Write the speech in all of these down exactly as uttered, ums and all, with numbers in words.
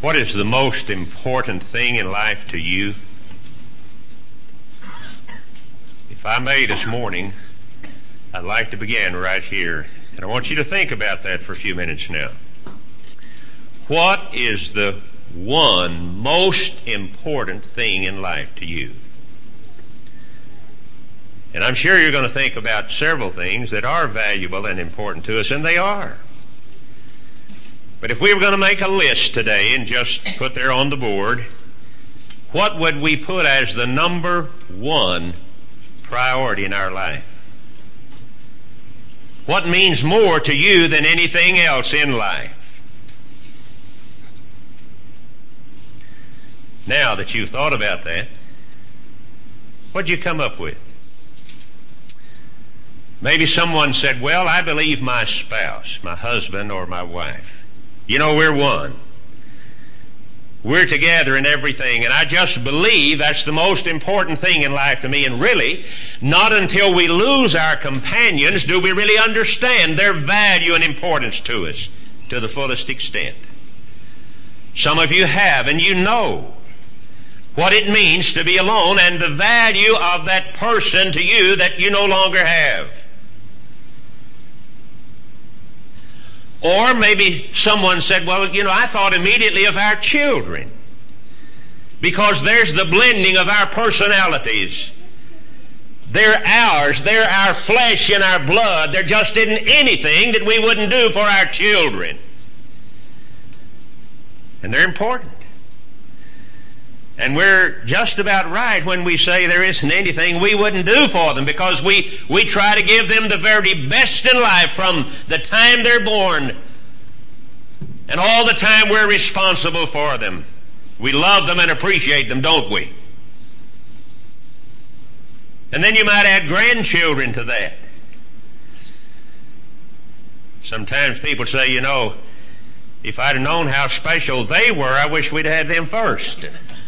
What is the most important thing in life to you? If I may this morning, I'd like to begin right here. And I want you to think about that for a few minutes now. What is the one most important thing in life to you? And I'm sure you're going to think about several things that are valuable and important to us, and they are. But if we were going to make a list today and just put there on the board, what would we put as the number one priority in our life? What means more to you than anything else in life? Now that you've thought about that, what'd you come up with? Maybe someone said, well, I believe my spouse, my husband or my wife. You know, we're one. We're together in everything, and I just believe that's the most important thing in life to me. And really, not until we lose our companions do we really understand their value and importance to us to the fullest extent. Some of you have, and you know what it means to be alone and the value of that person to you that you no longer have. Or maybe someone said, well, you know, I thought immediately of our children because there's the blending of our personalities. They're ours. They're our flesh and our blood. There just isn't anything that we wouldn't do for our children. And they're important. And we're just about right when we say there isn't anything we wouldn't do for them, because we, we try to give them the very best in life from the time they're born and all the time we're responsible for them. We love them and appreciate them, don't we? And then you might add grandchildren to that. Sometimes people say, you know, if I'd have known how special they were, I wish we'd had them first.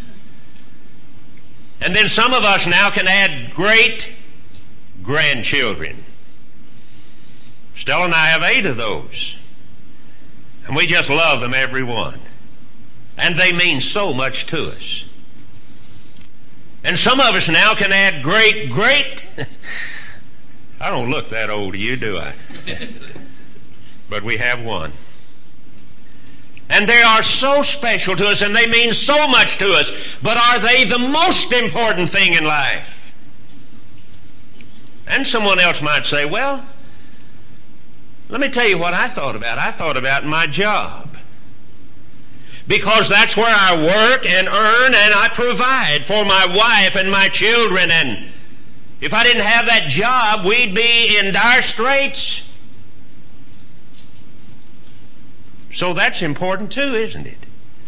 And then some of us now can add great-grandchildren. Stella and I have eight of those. And we just love them, every one. And they mean so much to us. And some of us now can add great-great... I don't look that old to you, do I? But we have one. And they are so special to us, and they mean so much to us. But are they the most important thing in life? And someone else might say, well, let me tell you what I thought about. I thought about my job. Because that's where I work and earn and I provide for my wife and my children. And if I didn't have that job, we'd be in dire straits. So that's important too, isn't it?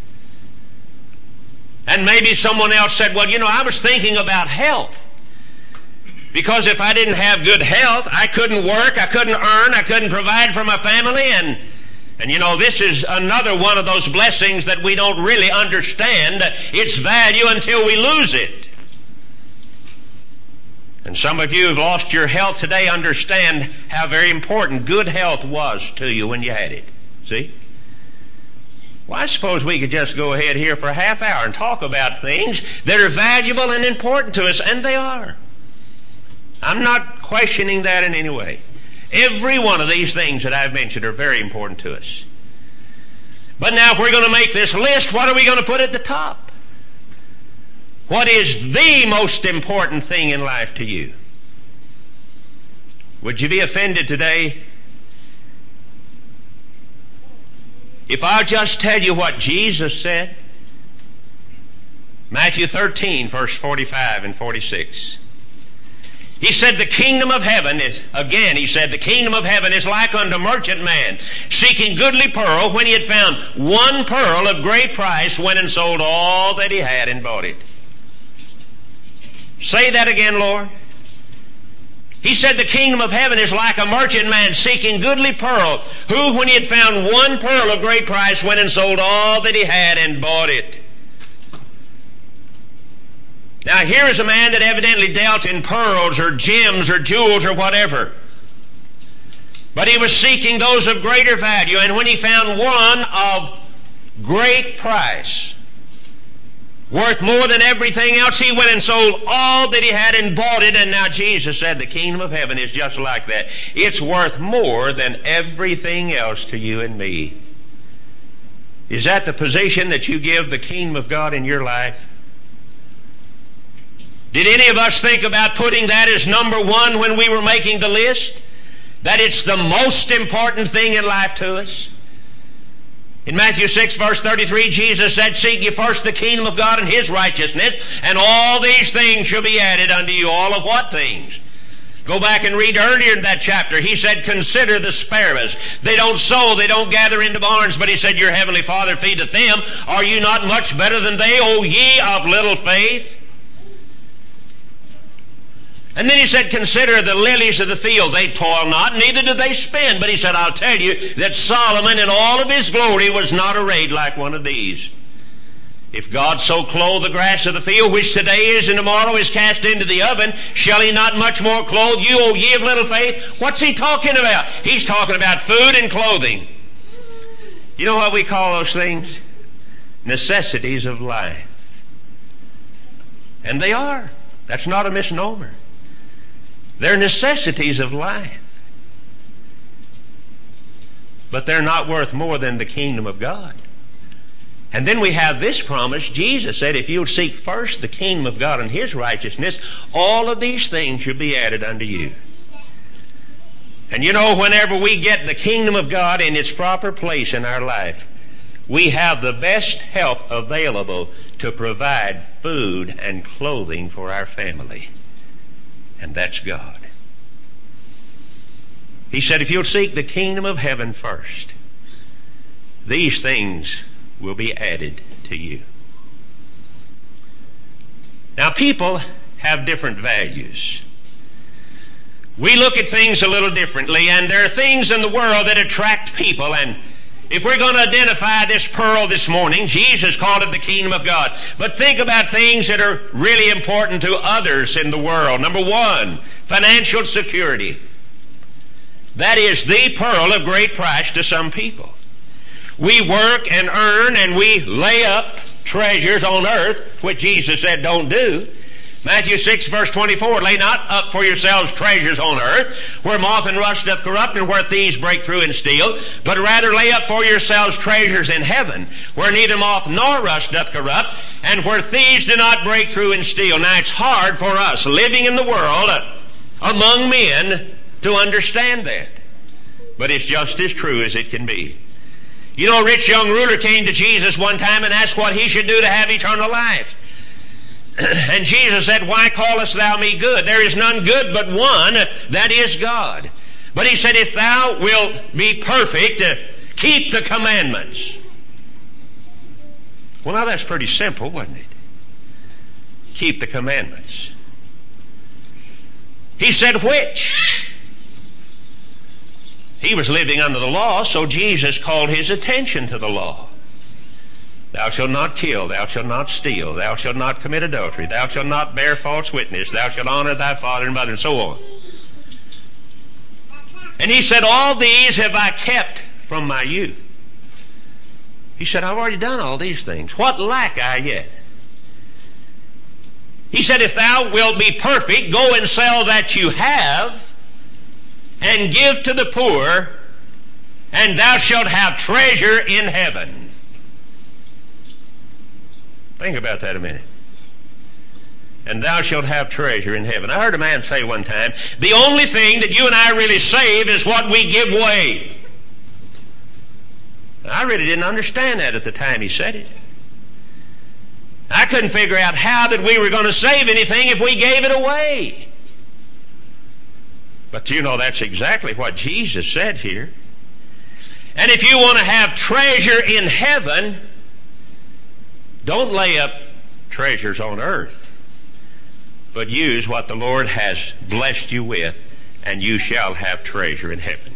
And maybe someone else said, well, you know, I was thinking about health. Because if I didn't have good health, I couldn't work, I couldn't earn, I couldn't provide for my family. And, and you know, this is another one of those blessings that we don't really understand its value until we lose it. And some of you who've lost your health today understand how very important good health was to you when you had it. See? Well, I suppose we could just go ahead here for a half hour and talk about things that are valuable and important to us, and they are. I'm not questioning that in any way. Every one of these things that I've mentioned are very important to us. But now if we're going to make this list, what are we going to put at the top? What is the most important thing in life to you? Would you be offended today if I just tell you what Jesus said? Matthew thirteen, verse forty-five and forty-six. He said, the kingdom of heaven is, again he said, the kingdom of heaven is like unto a merchant man seeking goodly pearl. When he had found one pearl of great price, went and sold all that he had and bought it. Say that again, Lord. He said the kingdom of heaven is like a merchant man seeking goodly pearl, who, when he had found one pearl of great price, went and sold all that he had and bought it. Now here is a man that evidently dealt in pearls or gems or jewels or whatever. But he was seeking those of greater value, and when he found one of Great price. Worth more than everything else. He went and sold all that he had and bought it. And now Jesus said the kingdom of heaven is just like that. It's worth more than everything else to you and me. Is that the position that you give the kingdom of God in your life? Did any of us think about putting that as number one when we were making the list? That it's the most important thing in life to us? In Matthew six, verse thirty-three, Jesus said, "Seek ye first the kingdom of God and His righteousness, and all these things shall be added unto you." All of what things? Go back and read earlier in that chapter. He said, "Consider the sparrows. They don't sow, they don't gather into barns, but He said, your heavenly Father feedeth them. Are you not much better than they, O ye of little faith?" And then He said, "Consider the lilies of the field. They toil not, neither do they spin." But He said, "I'll tell you that Solomon in all of his glory was not arrayed like one of these. If God so clothe the grass of the field, which today is and tomorrow is cast into the oven, shall He not much more clothe you, O ye of little faith?" What's He talking about? He's talking about food and clothing. You know what we call those things? Necessities of life. And they are. That's not a misnomer. They're necessities of life. But they're not worth more than the kingdom of God. And then we have this promise. Jesus said, if you'll seek first the kingdom of God and His righteousness, all of these things shall be added unto you. And you know, whenever we get the kingdom of God in its proper place in our life, we have the best help available to provide food and clothing for our family. And that's God. He said, if you'll seek the kingdom of heaven first, these things will be added to you. Now, people have different values. We look at things a little differently, and there are things in the world that attract people. And if we're going to identify this pearl this morning, Jesus called it the kingdom of God. But think about things that are really important to others in the world. Number one, financial security. That is the pearl of great price to some people. We work and earn and we lay up treasures on earth, which Jesus said don't do. Matthew six, verse twenty-four, "Lay not up for yourselves treasures on earth, where moth and rust doth corrupt, and where thieves break through and steal. But rather lay up for yourselves treasures in heaven, where neither moth nor rust doth corrupt, and where thieves do not break through and steal." Now, it's hard for us living in the world among men to understand that. But it's just as true as it can be. You know, a rich young ruler came to Jesus one time and asked what he should do to have eternal life. And Jesus said, "Why callest thou me good? There is none good but one, that is God." But He said, "If thou wilt be perfect, uh, keep the commandments." Well, now that's pretty simple, wasn't it? Keep the commandments. He said, which? He was living under the law, so Jesus called his attention to the law. Thou shalt not kill, thou shalt not steal, thou shalt not commit adultery, thou shalt not bear false witness, thou shalt honor thy father and mother, and so on. And He said, all these have I kept from my youth. He said, I've already done all these things. What lack I yet? He said, if thou wilt be perfect, go and sell that you have, and give to the poor, and thou shalt have treasure in heaven. Think about that a minute. And thou shalt have treasure in heaven. I heard a man say one time, the only thing that you and I really save is what we give away. I really didn't understand that at the time he said it. I couldn't figure out how that we were going to save anything if we gave it away. But you know, that's exactly what Jesus said here. And if you want to have treasure in heaven, don't lay up treasures on earth, but use what the Lord has blessed you with, and you shall have treasure in heaven.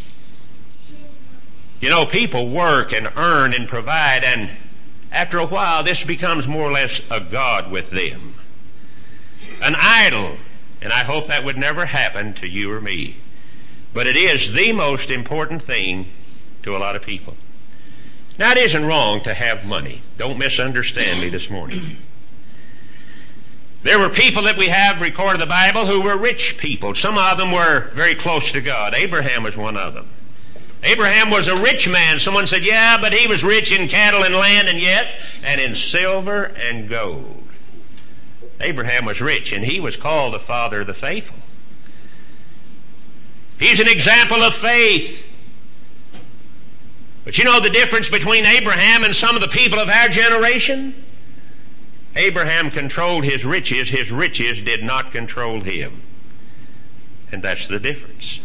You know, people work and earn and provide, and after a while this becomes more or less a god with them, an idol. And I hope that would never happen to you or me. But it is the most important thing to a lot of people. Now, it isn't wrong to have money. Don't misunderstand me this morning. There were people that we have recorded in the Bible who were rich people. Some of them were very close to God. Abraham was one of them. Abraham was a rich man. Someone said, yeah, but he was rich in cattle and land, and yes, and in silver and gold. Abraham was rich, and he was called the father of the faithful. He's an example of faith. But you know the difference between Abraham and some of the people of our generation? Abraham controlled his riches. His riches did not control him. And that's the difference.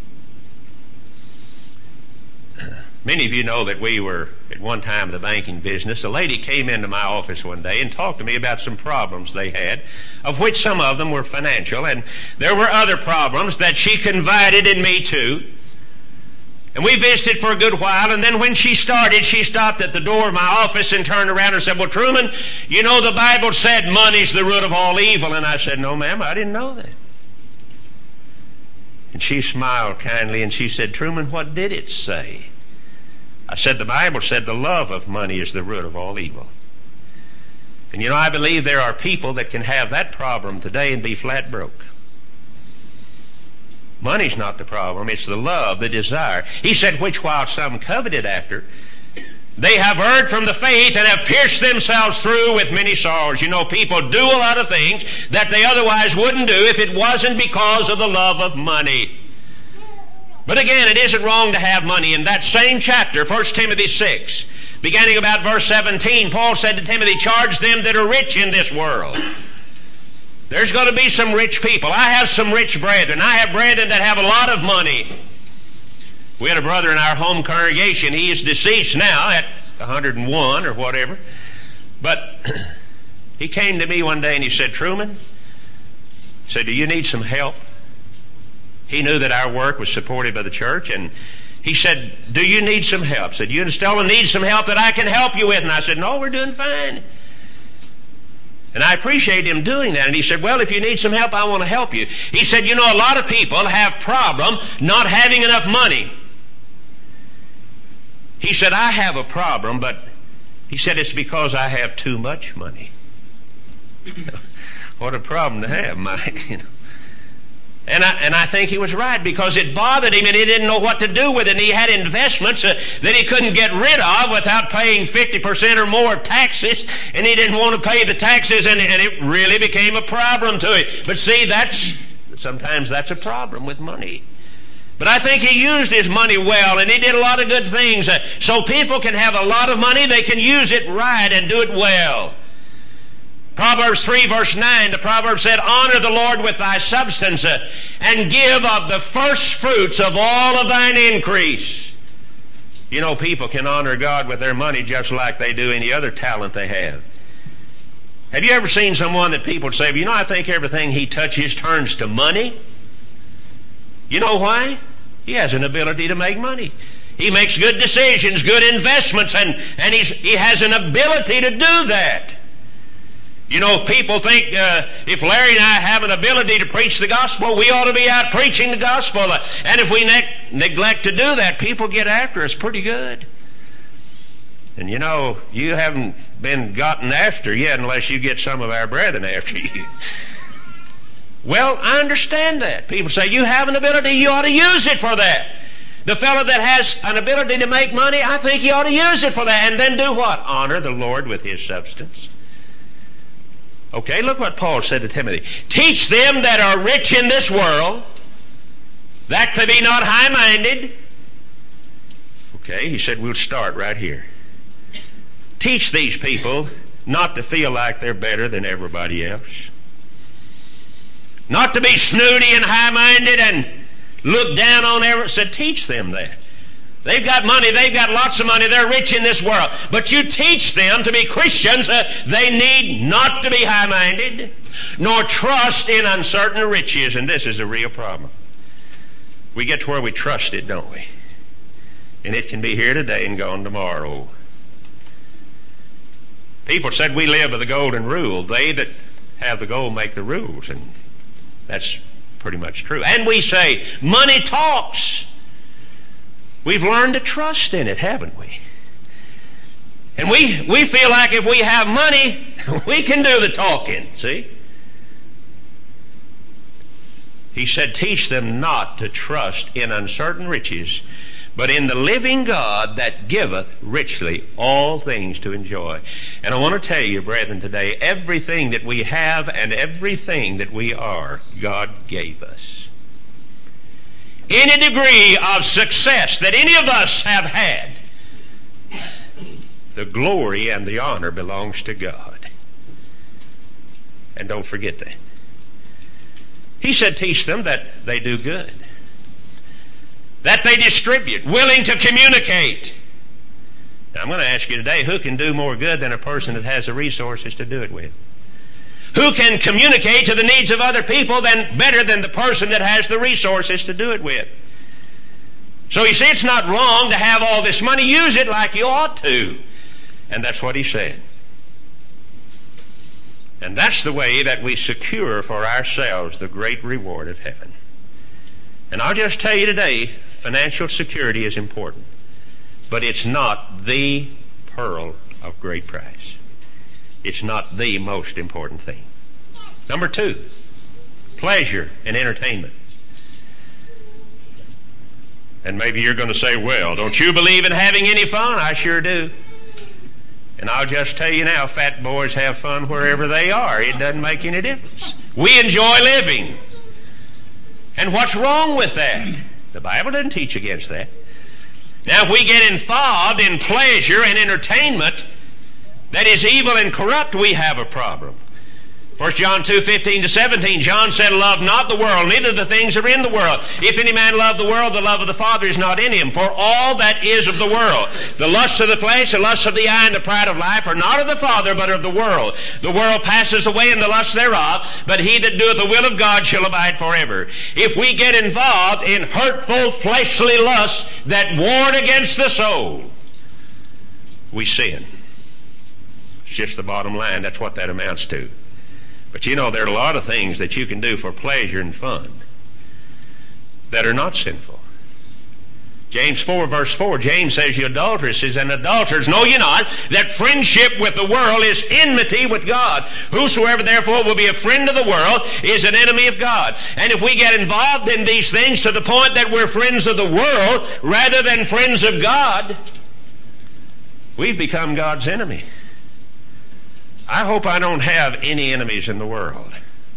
Many of you know that we were at one time in the banking business. A lady came into my office one day and talked to me about some problems they had, of which some of them were financial, and there were other problems that she confided in me too. And we visited for a good while, and then when she started, she stopped at the door of my office and turned around and said, well, Truman, you know the Bible said money's the root of all evil. And I said, no, ma'am, I didn't know that. And she smiled kindly and she said, Truman, what did it say? I said, the Bible said the love of money is the root of all evil. And you know, I believe there are people that can have that problem today and be flat broke. Money's not the problem, it's the love, the desire. He said, which while some coveted after, they have erred from the faith and have pierced themselves through with many sorrows. You know, people do a lot of things that they otherwise wouldn't do if it wasn't because of the love of money. But again, it isn't wrong to have money. In that same chapter, First Timothy six, beginning about verse seventeen, Paul said to Timothy, charge them that are rich in this world. There's going to be some rich people. I have some rich brethren. I have brethren that have a lot of money. We had a brother in our home congregation. He is deceased now at one hundred and one or whatever. But he came to me one day and he said, Truman, he said, do you need some help? He knew that our work was supported by the church, and he said, do you need some help? I said, you still need some help that I can help you with? And I said, no, we're doing fine. And I appreciate him doing that. And he said, well, if you need some help, I want to help you. He said, you know, a lot of people have problem not having enough money. He said, I have a problem, but he said, it's because I have too much money. What a problem to have, Mike. You know. And I, and I think he was right, because it bothered him and he didn't know what to do with it. And he had investments uh, that he couldn't get rid of without paying fifty percent or more of taxes. And he didn't want to pay the taxes, and, and it really became a problem to him. But see, that's sometimes that's a problem with money. But I think he used his money well, and he did a lot of good things. Uh, so people can have a lot of money, they can use it right and do it well. Proverbs three verse nine, the proverb said, honor the Lord with thy substance, uh, and give of the first fruits of all of thine increase. You know, people can honor God with their money just like they do any other talent they have. Have you ever seen someone that people say, you know, I think everything he touches turns to money? You know why? He has an ability to make money. He makes good decisions, good investments, and, and he's, he has an ability to do that. You know, people think uh, if Larry and I have an ability to preach the gospel, we ought to be out preaching the gospel. Uh, and if we ne- neglect to do that, people get after us pretty good. And you know, you haven't been gotten after yet unless you get some of our brethren after you. Well, I understand that. People say, you have an ability, you ought to use it for that. The fellow that has an ability to make money, I think he ought to use it for that. And then do what? Honor the Lord with his substance. Okay, look what Paul said to Timothy. Teach them that are rich in this world, that they be not high-minded. Okay, he said we'll start right here. Teach these people not to feel like they're better than everybody else. Not to be snooty and high-minded and look down on everyone. Said teach them that. They've got money, they've got lots of money, they're rich in this world. But you teach them to be Christians. Uh, they need not to be high-minded, nor trust in uncertain riches. And this is a real problem. We get to where we trust it, don't we? And it can be here today and gone tomorrow. People said we live by the golden rule. They that have the gold make the rules. And that's pretty much true. And we say, money talks. We've learned to trust in it, haven't we? And we, we feel like if we have money, we can do the talking, see? He said, teach them not to trust in uncertain riches, but in the living God that giveth richly all things to enjoy. And I want to tell you, brethren, today, everything that we have and everything that we are, God gave us. Any degree of success that any of us have had, the glory and the honor belongs to God. And don't forget that. He said, teach them that they do good, that they distribute, willing to communicate. Now, I'm going to ask you today, who can do more good than a person that has the resources to do it with? Who can communicate to the needs of other people than better than the person that has the resources to do it with? So you see, it's not wrong to have all this money. Use it like you ought to. And that's what he said. And that's the way that we secure for ourselves the great reward of heaven. And I'll just tell you today, financial security is important, but it's not the pearl of great price. It's not the most important thing. Number two, pleasure and entertainment. And maybe you're going to say, well, don't you believe in having any fun? I sure do. And I'll just tell you now, fat boys have fun wherever they are. It doesn't make any difference. We enjoy living. And what's wrong with that? The Bible doesn't teach against that. Now, if we get involved in pleasure and entertainment that is evil and corrupt, we have a problem. First John two, fifteen to seventeen, John said, love not the world, neither the things that are in the world. If any man love the world, the love of the Father is not in him. For all that is of the world, the lust of the flesh, the lust of the eye, and the pride of life, are not of the Father, but of the world. The world passes away in the lust thereof, but he that doeth the will of God shall abide forever. If we get involved in hurtful, fleshly lusts that ward against the soul, we sin. It's just the bottom line. That's what that amounts to. But you know, there are a lot of things that you can do for pleasure and fun that are not sinful. James four, verse four, James says, you adulteresses and adulterers, know ye not that friendship with the world is enmity with God? Whosoever therefore will be a friend of the world is an enemy of God. And if we get involved in these things to the point that we're friends of the world rather than friends of God, we've become God's enemy. I hope I don't have any enemies in the world.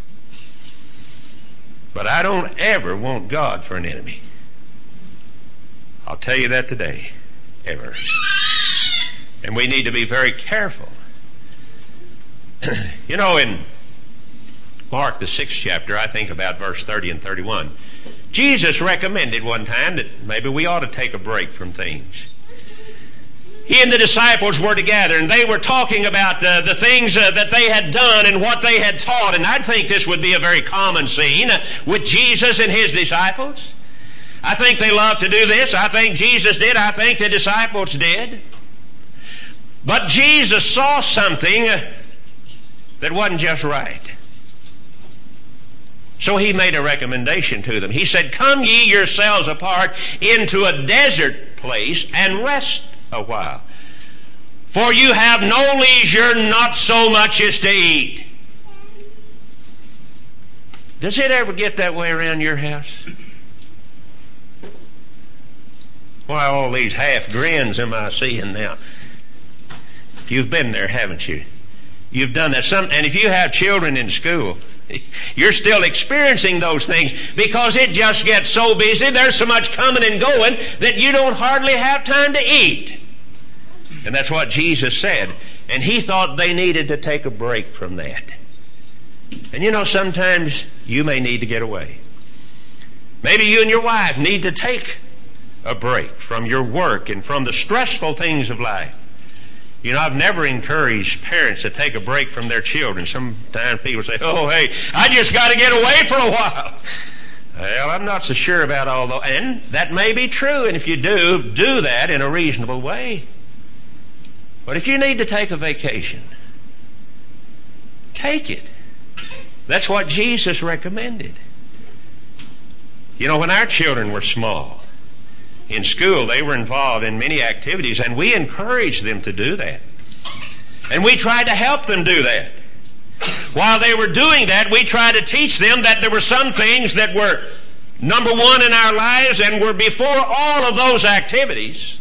But I don't ever want God for an enemy. I'll tell you that today. Ever. And we need to be very careful. You know, in Mark, the sixth chapter, I think about verse thirty and thirty-one, Jesus recommended one time that maybe we ought to take a break from things. He and the disciples were together, and they were talking about uh, the things uh, that they had done and what they had taught. And I think this would be a very common scene uh, with Jesus and his disciples. I think they loved to do this. I think Jesus did. I think the disciples did. But Jesus saw something uh, that wasn't just right. So he made a recommendation to them. He said, come ye yourselves apart into a desert place and rest a while. For you have no leisure, not so much as to eat. Does it ever get that way around your house? Why, all these half grins am I seeing now? You've been there, haven't you? You've done that. Some, and if you have children in school, you're still experiencing those things because it just gets so busy. There's so much coming and going that you don't hardly have time to eat. And that's what Jesus said. And he thought they needed to take a break from that. And you know, sometimes you may need to get away. Maybe you and your wife need to take a break from your work and from the stressful things of life. You know, I've never encouraged parents to take a break from their children. Sometimes people say, oh, hey, I just got to get away for a while. Well, I'm not so sure about all that. And that may be true. And if you do, do that in a reasonable way. But if you need to take a vacation, take it. That's what Jesus recommended. You know, when our children were small, in school, they were involved in many activities, and we encouraged them to do that. And we tried to help them do that. While they were doing that, we tried to teach them that there were some things that were number one in our lives and were before all of those activities.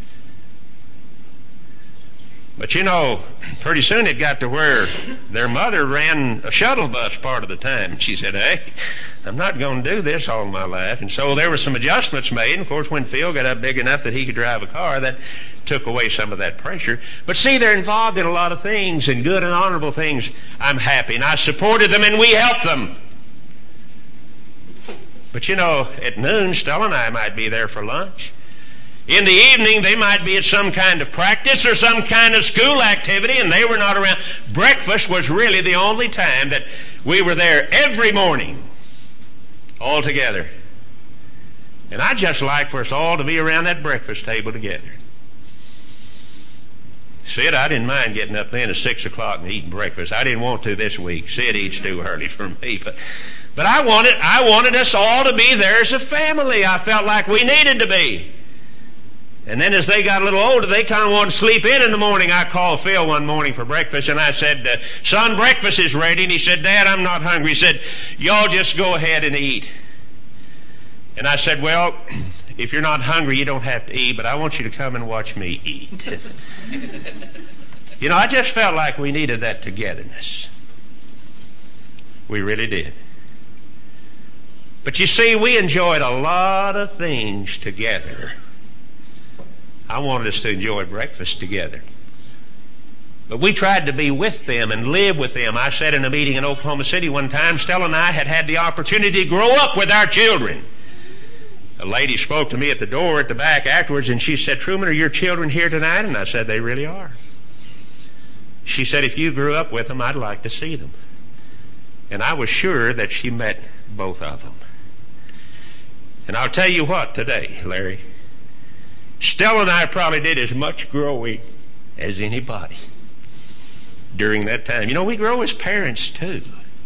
But you know, pretty soon it got to where their mother ran a shuttle bus part of the time. And she said, hey, I'm not going to do this all my life. And so there were some adjustments made. And of course, when Phil got up big enough that he could drive a car, that took away some of that pressure. But see, they're involved in a lot of things, and good and honorable things. I'm happy. And I supported them, and we helped them. But you know, at noon, Stella and I might be there for lunch. In the evening, they might be at some kind of practice or some kind of school activity, and they were not around. Breakfast was really the only time that we were there every morning, all together. And I'd just like for us all to be around that breakfast table together. Sid, I didn't mind getting up then at six o'clock and eating breakfast. I didn't want to this week. Sid eats too early for me, but but I wanted I wanted us all to be there as a family. I felt like we needed to be. And then as they got a little older, they kind of wanted to sleep in in the morning. I called Phil one morning for breakfast, and I said, uh, son, breakfast is ready. And he said, Dad, I'm not hungry. He said, y'all just go ahead and eat. And I said, well, if you're not hungry, you don't have to eat, but I want you to come and watch me eat. You know, I just felt like we needed that togetherness. We really did. But you see, we enjoyed a lot of things together. I wanted us to enjoy breakfast together. But we tried to be with them and live with them. I said in a meeting in Oklahoma City one time, Stella and I had had the opportunity to grow up with our children. A lady spoke to me at the door at the back afterwards, and she said, Truman, are your children here tonight? And I said, they really are. She said, if you grew up with them, I'd like to see them. And I was sure that she met both of them. And I'll tell you what today, Larry, Stella and I probably did as much growing as anybody during that time. You know, we grow as parents too.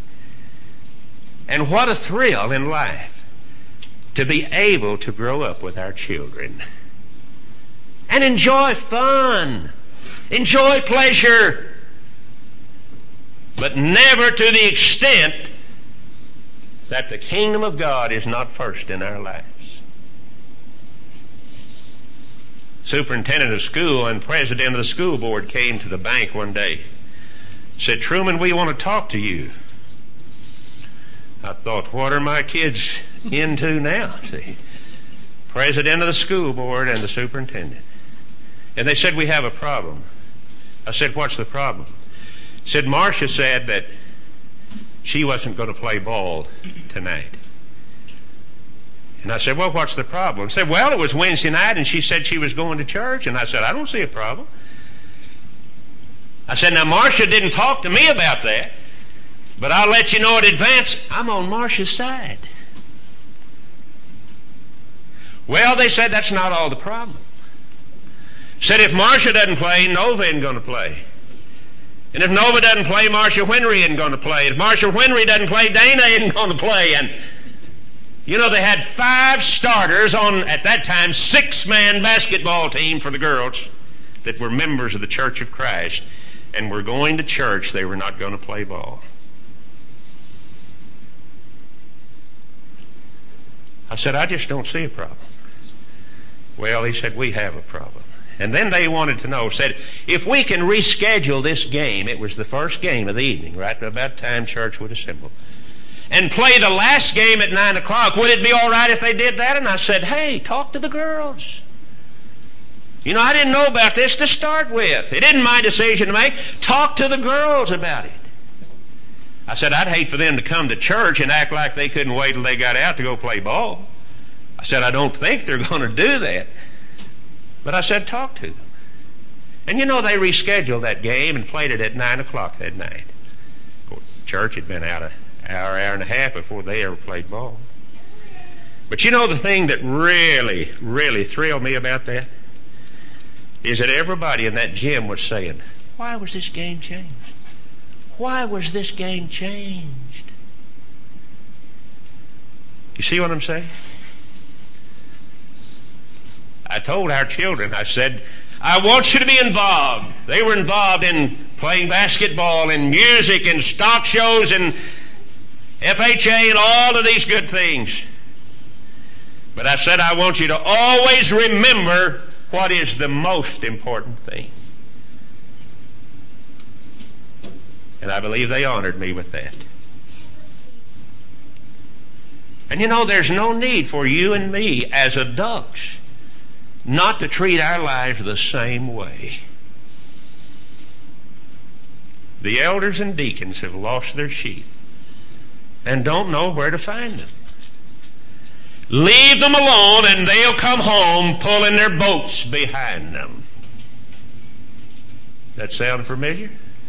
And what a thrill in life to be able to grow up with our children and enjoy fun, enjoy pleasure, but never to the extent that the kingdom of God is not first in our lives. Superintendent of school and president of the school board came to the bank one day. Said, Truman, we want to talk to you. I thought, what are my kids into now? See, president of the school board and the superintendent. And they said, we have a problem. I said, what's the problem? Said, Marcia said that she wasn't going to play ball tonight. And I said, well, what's the problem? He said, well, it was Wednesday night, and she said she was going to church. And I said, I don't see a problem. I said, now, Marcia didn't talk to me about that, but I'll let you know in advance, I'm on Marcia's side. Well, they said, that's not all the problem. Said, if Marcia doesn't play, Nova isn't going to play. And if Nova doesn't play, Marcia Whenry isn't going to play. If Marcia Whenry doesn't play, Dana isn't going to play. And you know, they had five starters on, at that time, six-man basketball team for the girls that were members of the Church of Christ and were going to church. They were not going to play ball. I said, I just don't see a problem. Well, he said, we have a problem. And then they wanted to know, said, if we can reschedule this game, it was the first game of the evening, right about the time church would assemble, and play the last game at nine o'clock, would it be all right if they did that? And I said, hey, talk to the girls. You know, I didn't know about this to start with. It isn't my decision to make. Talk to the girls about it. I said, I'd hate for them to come to church and act like they couldn't wait till they got out to go play ball. I said, I don't think they're going to do that. But I said, talk to them. And you know, they rescheduled that game and played it at nine o'clock that night. Of course, church had been out a hour, hour and a half before they ever played ball. But you know, the thing that really, really thrilled me about that is that everybody in that gym was saying, why was this game changed? Why was this game changed? You see what I'm saying? I told our children, I said, I want you to be involved. They were involved in playing basketball and music and stock shows and F H A and all of these good things. But I said, I want you to always remember what is the most important thing. And I believe they honored me with that. And you know, there's no need for you and me as adults not to treat our lives the same way. The elders and deacons have lost their sheep and don't know where to find them. Leave them alone and they'll come home pulling their boats behind them. That sound familiar?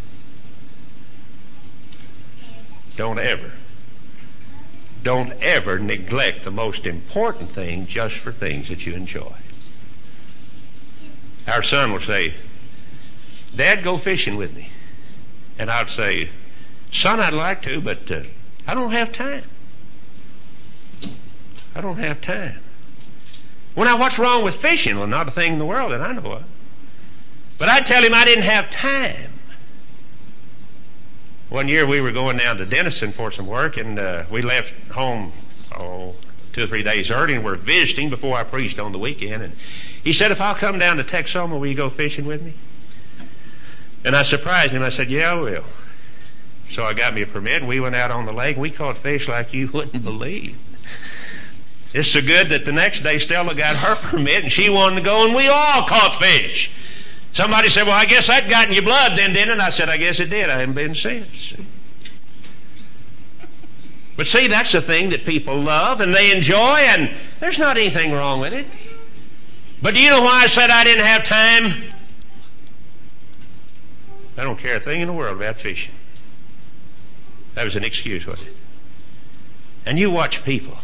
Don't ever, don't ever neglect the most important thing just for things that you enjoy. Our son will say, Dad, go fishing with me. And I'd say, son, I'd like to, but uh, I don't have time. I don't have time. Well, now, what's wrong with fishing? Well, not a thing in the world that I know of. But I'd tell him I didn't have time. One year we were going down to Denison for some work, and uh, we left home oh, two or three days early, and we're visiting before I preached on the weekend. And he said, if I'll come down to Texoma, will you go fishing with me? And I surprised him. I said, yeah, I will. So I got me a permit, and we went out on the lake, and we caught fish like you wouldn't believe. It's so good that the next day Stella got her permit, and she wanted to go, and we all caught fish. Somebody said, well, I guess that got in your blood then, didn't it? I said, I guess it did. I haven't been since. But see, that's the thing that people love and they enjoy, and there's not anything wrong with it. But do you know why I said I didn't have time? I don't care a thing in the world about fishing. That was an excuse, wasn't it? And you watch people.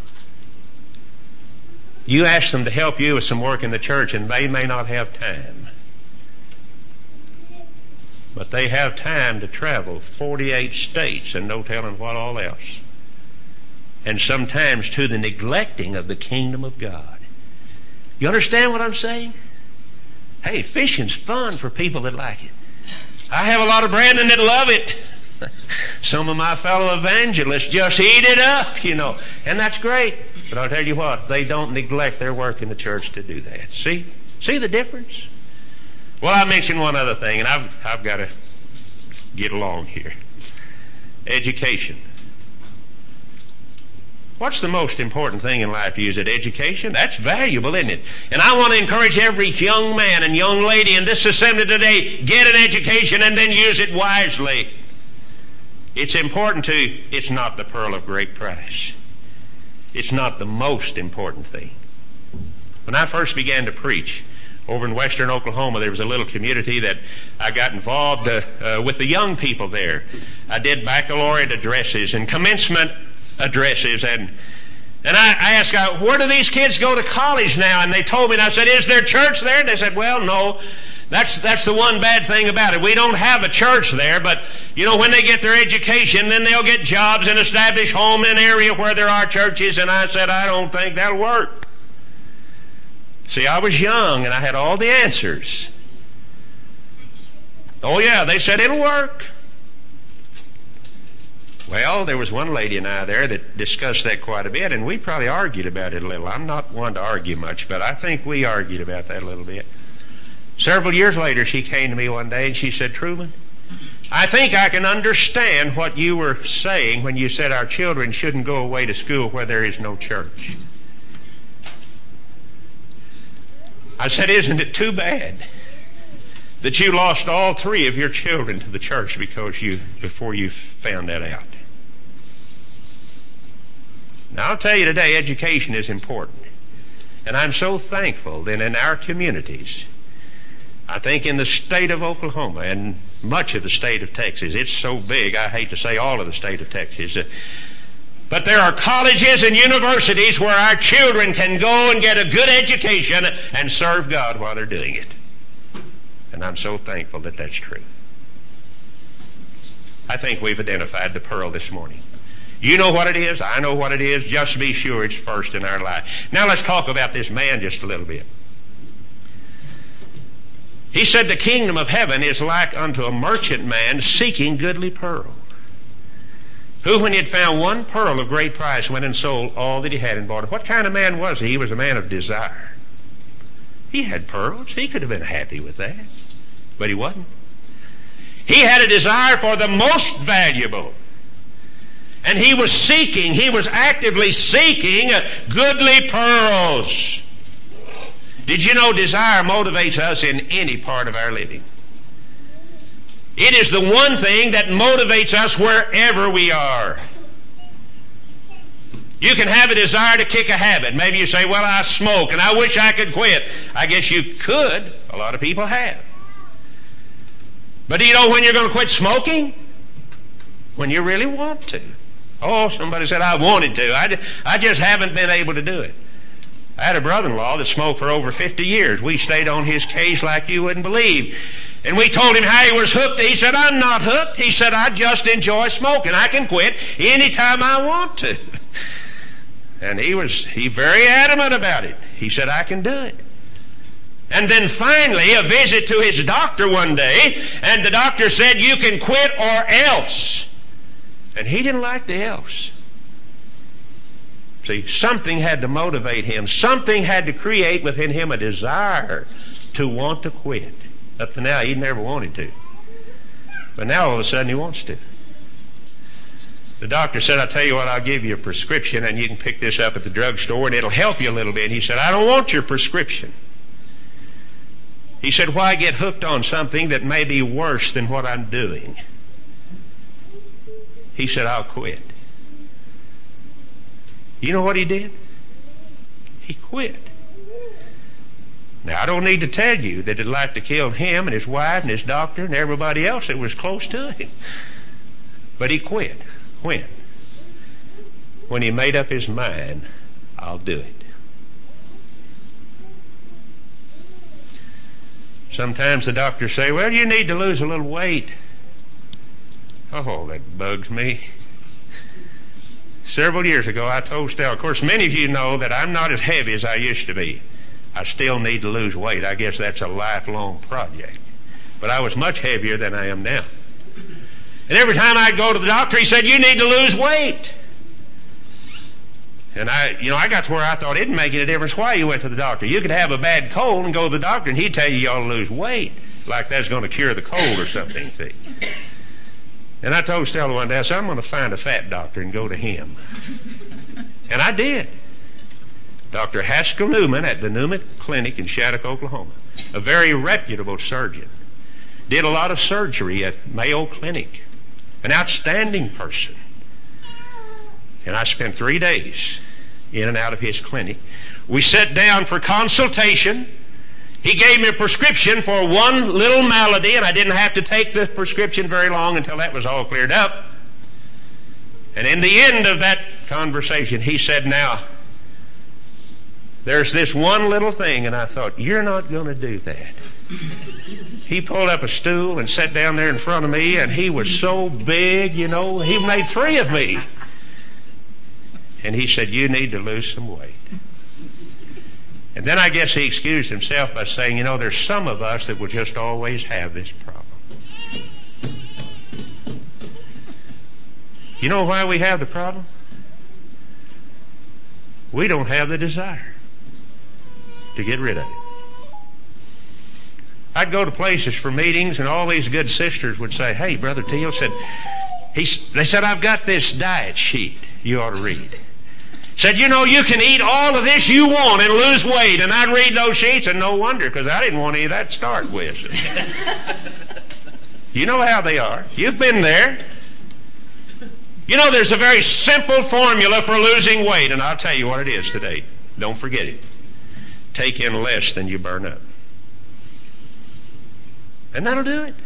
You ask them to help you with some work in the church, and they may not have time. But they have time to travel forty-eight states and no telling what all else. And sometimes to the neglecting of the kingdom of God. You understand what I'm saying? Hey, fishing's fun for people that like it. I have a lot of Brandon that love it. Some of my fellow evangelists just eat it up, you know. And that's great. But I'll tell you what, they don't neglect their work in the church to do that. See? See the difference? Well, I mentioned one other thing, and I've, I've got to get along here. Education. What's the most important thing in life to you? Is it education? That's valuable, isn't it? And I want to encourage every young man and young lady in this assembly today, get an education and then use it wisely. It's important to you. It's not the pearl of great price. It's not the most important thing. When I first began to preach, over in western Oklahoma, there was a little community that I got involved uh, uh, with the young people there. I did baccalaureate addresses and commencement addresses. And and I, I asked, uh, where do these kids go to college now? And they told me, and I said, is there church there? And they said, well, no. That's, that's the one bad thing about it. We don't have a church there, but, you know, when they get their education, then they'll get jobs and establish home in an area where there are churches. And I said, I don't think that'll work. See, I was young and I had all the answers. Oh, yeah, they said it'll work. Well, there was one lady and I there that discussed that quite a bit, and we probably argued about it a little. I'm not one to argue much, but I think we argued about that a little bit. Several years later, she came to me one day and she said, Truman, I think I can understand what you were saying when you said our children shouldn't go away to school where there is no church. I said, isn't it too bad that you lost all three of your children to the church because you before you found that out? Now, I'll tell you today, education is important. And I'm so thankful that in our communities, I think in the state of Oklahoma and much of the state of Texas, it's so big, I hate to say all of the state of Texas, uh, but there are colleges and universities where our children can go and get a good education and serve God while they're doing it. And I'm so thankful that that's true. I think we've identified the pearl this morning. You know what it is. I know what it is. Just be sure it's first in our life. Now let's talk about this man just a little bit. He said the kingdom of heaven is like unto a merchant man seeking goodly pearls, who when he had found one pearl of great price went and sold all that he had and bought it. What kind of man was he? He was a man of desire. He had pearls. He could have been happy with that, but he wasn't. He had a desire for the most valuable. And he was seeking, he was actively seeking goodly pearls. Did you know desire motivates us in any part of our living? It is the one thing that motivates us wherever we are. You can have a desire to kick a habit. Maybe you say, well, I smoke and I wish I could quit. I guess you could. A lot of people have. But do you know when you're going to quit smoking? When you really want to. Oh, somebody said, I wanted to. I, I just haven't been able to do it. I had a brother-in-law that smoked for over fifty years. We stayed on his case like you wouldn't believe. And we told him how he was hooked. He said, I'm not hooked. He said, I just enjoy smoking. I can quit anytime I want to. And he was he very adamant about it. He said, I can do it. And then finally, a visit to his doctor one day, and the doctor said, you can quit or else. And he didn't like the else. See, something had to motivate him. Something had to create within him a desire to want to quit. Up to now, he'd never wanted to. But now, all of a sudden, he wants to. The doctor said, I'll tell you what, I'll give you a prescription, and you can pick this up at the drugstore, and it'll help you a little bit. And he said, I don't want your prescription. He said, why get hooked on something that may be worse than what I'm doing? He said, I'll quit. You know what he did? He quit. Now, I don't need to tell you that it'd like to kill him and his wife and his doctor and everybody else that was close to him. But he quit. When? When he made up his mind, I'll do it. Sometimes the doctors say, well, you need to lose a little weight. Oh, that bugs me. Several years ago, I told Stella, of course, many of you know that I'm not as heavy as I used to be. I still need to lose weight. I guess that's a lifelong project. But I was much heavier than I am now. And every time I'd go to the doctor, he said, you need to lose weight. And I, you know, I got to where I thought it didn't make any difference why you went to the doctor. You could have a bad cold and go to the doctor, and he'd tell you you ought to lose weight, like that's going to cure the cold or something. See? And I told Stella one day, I said, I'm going to find a fat doctor and go to him. And I did. Doctor Haskell Newman at the Newman Clinic in Shattuck, Oklahoma, a very reputable surgeon, did a lot of surgery at Mayo Clinic, an outstanding person. And I spent three days in and out of his clinic. We sat down for consultation. He gave me a prescription for one little malady, and I didn't have to take the prescription very long until that was all cleared up. And in the end of that conversation, he said, now, there's this one little thing. And I thought, you're not going to do that. He pulled up a stool and sat down there in front of me, and he was so big, you know, he made three of me. And he said, you need to lose some weight. And then I guess he excused himself by saying, you know, there's some of us that will just always have this problem. You know why we have the problem? We don't have the desire to get rid of it. I'd go to places for meetings, and all these good sisters would say, hey, Brother Teal said, he, they said, I've got this diet sheet you ought to read. Said, you know, you can eat all of this you want and lose weight. And I'd read those sheets, and no wonder, because I didn't want any of that to start with. You know how they are. You've been there. You know, there's a very simple formula for losing weight, and I'll tell you what it is today. Don't forget it. Take in less than you burn up. And that'll do it.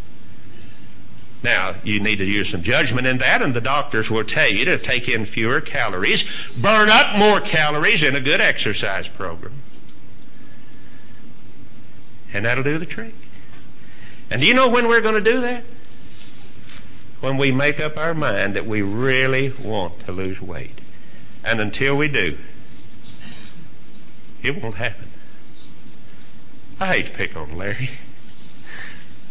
Now, you need to use some judgment in that, and the doctors will tell you to take in fewer calories, burn up more calories in a good exercise program. And that'll do the trick. And do you know when we're going to do that? When we make up our mind that we really want to lose weight. And until we do, it won't happen. I hate to pick on Larry.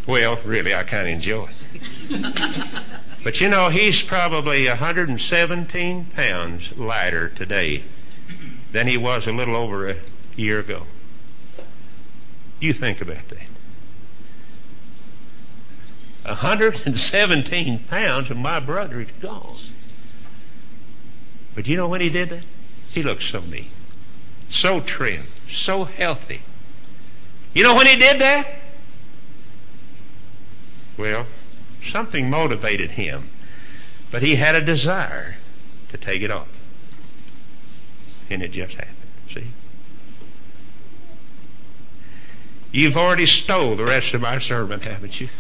Well, really, I kind of enjoy it. But you know, he's probably one hundred seventeen pounds lighter today than he was a little over a year ago. You think about that. one hundred seventeen pounds, and my brother is gone. But you know when he did that? He looked so neat, so trim, so healthy. You know when he did that? Well, something motivated him, but he had a desire to take it off. And it just happened, see? You've already stole the rest of my sermon, haven't you?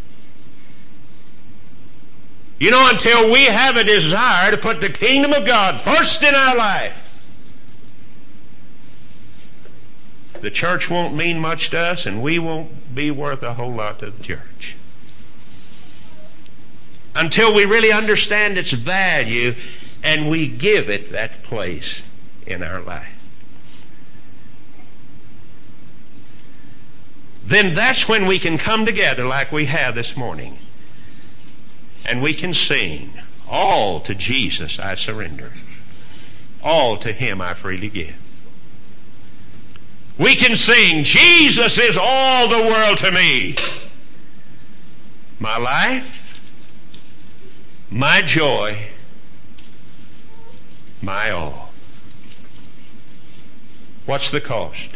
You know, until we have a desire to put the kingdom of God first in our life, the church won't mean much to us, and we won't be worth a whole lot to the church. Until we really understand its value and we give it that place in our life. Then that's when we can come together like we have this morning. And we can sing, all to Jesus I surrender. All to Him I freely give. We can sing, Jesus is all the world to me. My life, my joy, my all. What's the cost?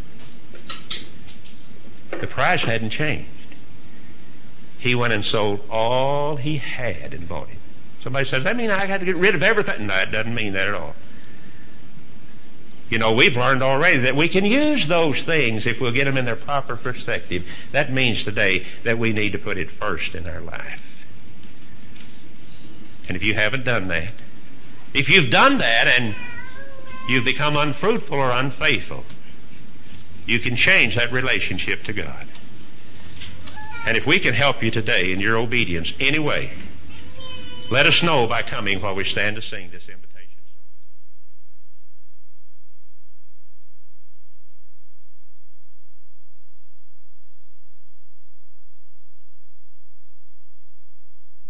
The price hadn't changed. He went and sold all he had and bought it. Somebody says, that mean I got to get rid of everything? No, it doesn't mean that at all. You know, we've learned already that we can use those things if we'll get them in their proper perspective. That means today that we need to put it first in our life. And if you haven't done that, if you've done that and you've become unfruitful or unfaithful, you can change that relationship to God. And if we can help you today in your obedience anyway, let us know by coming while we stand to sing this invitation.